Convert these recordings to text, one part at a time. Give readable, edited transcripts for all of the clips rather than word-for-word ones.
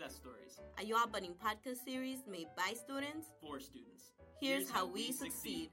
success stories. A UA Budding podcast series made by students for students. Here's how we succeed.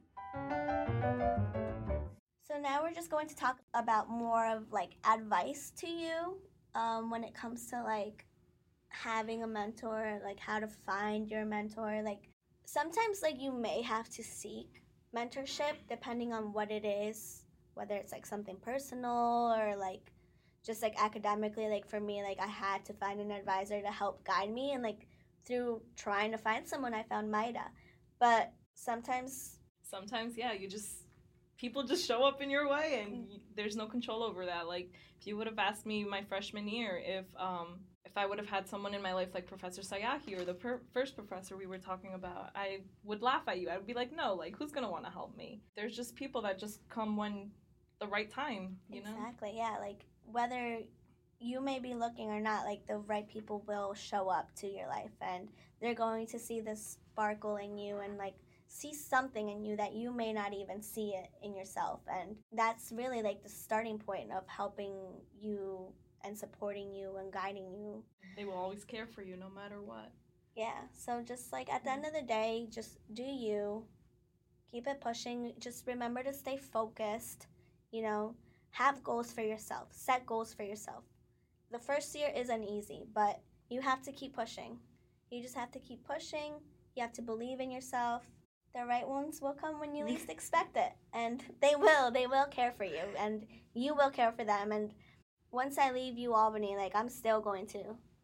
So now we're just going to talk about more of like advice to you when it comes to like having a mentor, like how to find your mentor. Like sometimes like you may have to seek mentorship depending on what it is, whether it's like something personal or like just like academically. Like for me, like I had to find an advisor to help guide me, and like through trying to find someone I found Maida. But sometimes yeah, people just show up in your way, and there's no control over that. Like if you would have asked me my freshman year if I would have had someone in my life like Professor Sayaki or the first professor we were talking about, I would laugh at you. I would be like, no, like who's gonna want to help me? There's just people that just come when the right time, you know? Exactly, yeah. Like whether you may be looking or not, like the right people will show up to your life, and they're going to see this sparkle in you and like see something in you that you may not even see it in yourself. And that's really like the starting point of helping you and supporting you and guiding you. They will always care for you no matter what. Yeah, so just like at the end of the day, just do you, keep it pushing, just remember to stay focused, you know, have goals for yourself, set goals for yourself. The first year isn't easy, but you have to keep pushing. You just have to keep pushing. You have to believe in yourself. The right ones will come when you least expect it, and they will care for you, and you will care for them. And once I leave UAlbany, like I'm still going to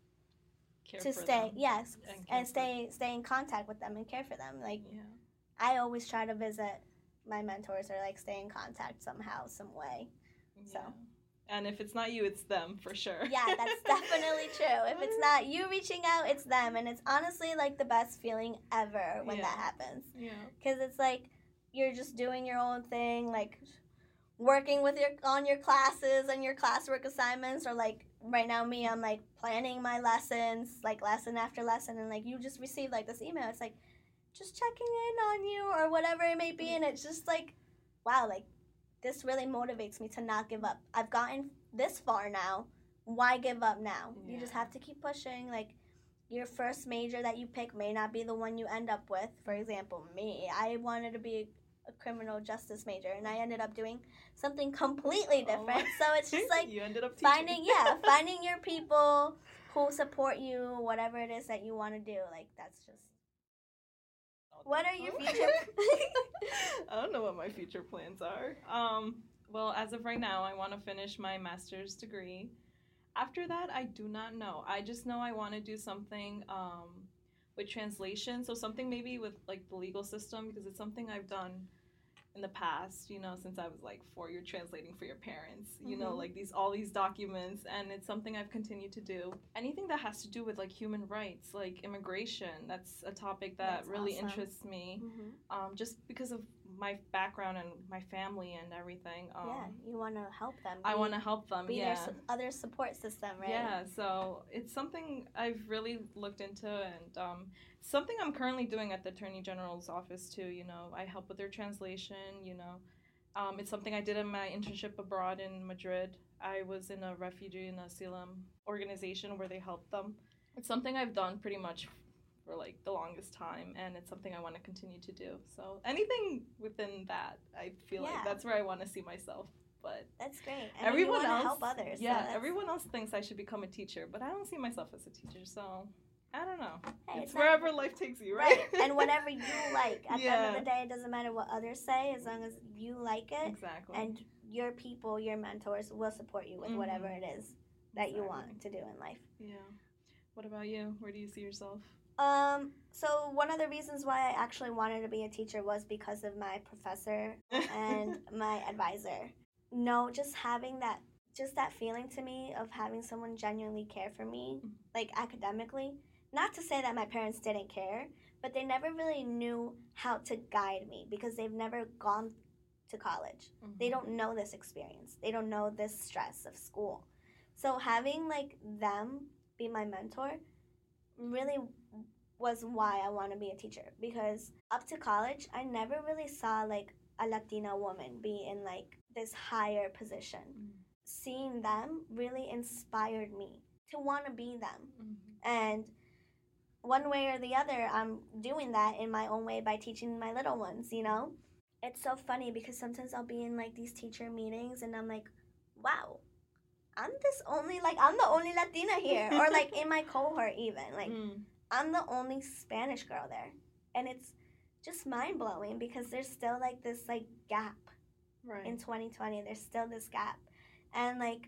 stay, yes, and stay in contact with them and care for them. Like I always try to visit my mentors or like stay in contact somehow, some way. So. And if it's not you, it's them, for sure. Yeah, that's definitely true. If it's not you reaching out, it's them. And it's honestly, like, the best feeling ever when that happens. Yeah. Because it's, like, you're just doing your own thing, like, working with on your classes and your classwork assignments. Or, like, right now, I'm, like, planning my lessons, like, lesson after lesson. And, like, you just receive, like, this email. It's, like, just checking in on you or whatever it may be. And it's just, like, wow, like, this really motivates me to not give up. I've gotten this far now. Why give up now? Yeah. You just have to keep pushing. Like, your first major that you pick may not be the one you end up with. For example, me, I wanted to be a criminal justice major, and I ended up doing something completely different. So it's just like you ended up finding your people who support you, whatever it is that you want to do. Like, that's just. What are your future? I don't know what my future plans are. Well, as of right now, I want to finish my master's degree. After that, I do not know. I just know I want to do something with translation. So something maybe with like the legal system, because it's something I've done in the past, you know, since I was like 4, you're translating for your parents, you know, like all these documents, and it's something I've continued to do. Anything that has to do with like human rights, like immigration, that's a topic that really interests me, just because of my background and my family and everything. You want to help them. I want to help them, be their other support system, right? Yeah, so it's something I've really looked into, and something I'm currently doing at the Attorney General's office too. You know, I help with their translation. You know, it's something I did in my internship abroad in Madrid. I was in a refugee and asylum organization where they helped them. It's something I've done pretty much for like the longest time, and it's something I want to continue to do. So anything within that, I feel like that's where I want to see myself. But that's great. And everyone you else help others. Yeah, so everyone else thinks I should become a teacher, but I don't see myself as a teacher. So I don't know. Hey, it's wherever life takes you, right? And whatever you like. At the end of the day, it doesn't matter what others say, as long as you like it. Exactly. And your people, your mentors, will support you with whatever it is that you want to do in life. Yeah. What about you? Where do you see yourself? So one of the reasons why I actually wanted to be a teacher was because of my professor and my advisor. No, just having that feeling to me of having someone genuinely care for me, like academically. Not to say that my parents didn't care, but they never really knew how to guide me because they've never gone to college. They don't know this experience. They don't know this stress of school. So having like them be my mentor really was why I want to be a teacher, because up to college, I never really saw like a Latina woman be in like this higher position. Seeing them really inspired me to want to be them. And one way or the other, I'm doing that in my own way by teaching my little ones, you know? It's so funny because sometimes I'll be in like these teacher meetings and I'm like, wow, I'm the only Latina here. Or like in my cohort even, like I'm the only Spanish girl there. And it's just mind blowing because there's still like this like gap in 2020. There's still this gap. And like,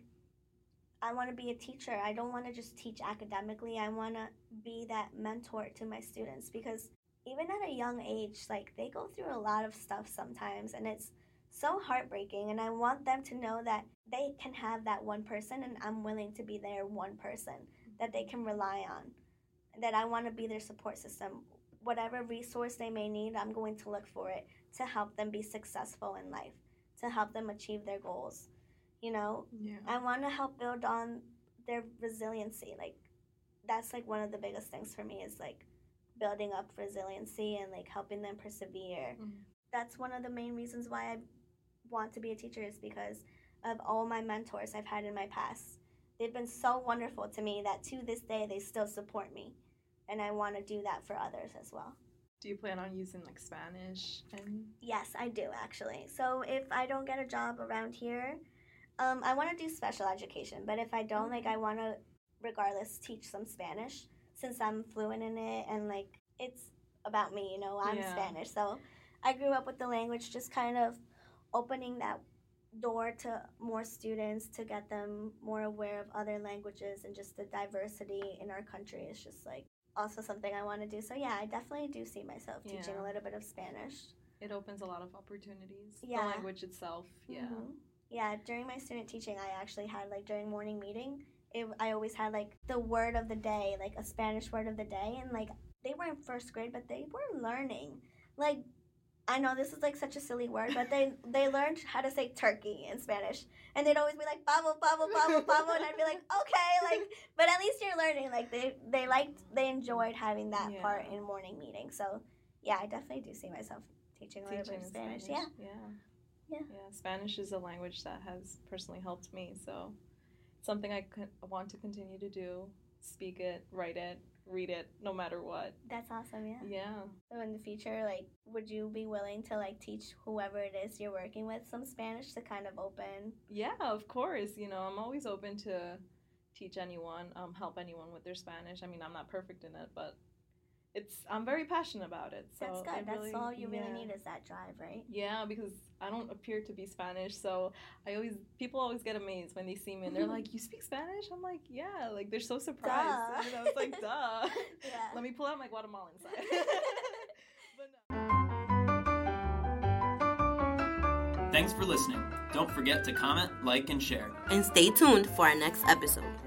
I want to be a teacher. I don't want to just teach academically. I want to be that mentor to my students because even at a young age, like they go through a lot of stuff sometimes and it's so heartbreaking. And I want them to know that they can have that one person and I'm willing to be their one person that they can rely on, that I want to be their support system. Whatever resource they may need, I'm going to look for it to help them be successful in life, to help them achieve their goals. You know, I want to help build on their resiliency. Like, that's like one of the biggest things for me is like building up resiliency and like helping them persevere. That's one of the main reasons why I want to be a teacher is because of all my mentors I've had in my past. They've been so wonderful to me that to this day they still support me. And I want to do that for others as well. Do you plan on using like Spanish? Yes, I do actually. So if I don't get a job around here, I want to do special education, but if I don't, like, I want to, regardless, teach some Spanish since I'm fluent in it and, like, it's about me, you know, I'm Spanish. So I grew up with the language just kind of opening that door to more students to get them more aware of other languages and just the diversity in our country is just, like, also something I want to do. So, yeah, I definitely do see myself teaching a little bit of Spanish. It opens a lot of opportunities. The language itself, Yeah, during my student teaching, I actually had, like, during morning meeting, I always had, like, the word of the day, like, a Spanish word of the day. And, like, they were in first grade, but they were learning. Like, I know this is, like, such a silly word, but they learned how to say turkey in Spanish. And they'd always be like, pavo, pavo, pavo, pavo. And I'd be like, okay, like, but at least you're learning. Like, they enjoyed having that part in morning meeting. So, yeah, I definitely do see myself teaching a little bit of Spanish. Yeah, Spanish is a language that has personally helped me, so it's something I want to continue to do, speak it, write it, read it, no matter what. That's awesome, Yeah. So in the future, like, would you be willing to, like, teach whoever it is you're working with some Spanish to kind of open? Yeah, of course. You know, I'm always open to teach anyone, help anyone with their Spanish. I mean, I'm not perfect in it, but I'm very passionate about it. So that's good. That's all you really need is that drive, right? Yeah, because I don't appear to be Spanish, so people always get amazed when they see me and they're like, "You speak Spanish?" I'm like, "Yeah." Like they're so surprised. Duh. You know, it's like, duh. Yeah. Let me pull out my Guatemalan side. Thanks for listening. Don't forget to comment, like, and share. And stay tuned for our next episode.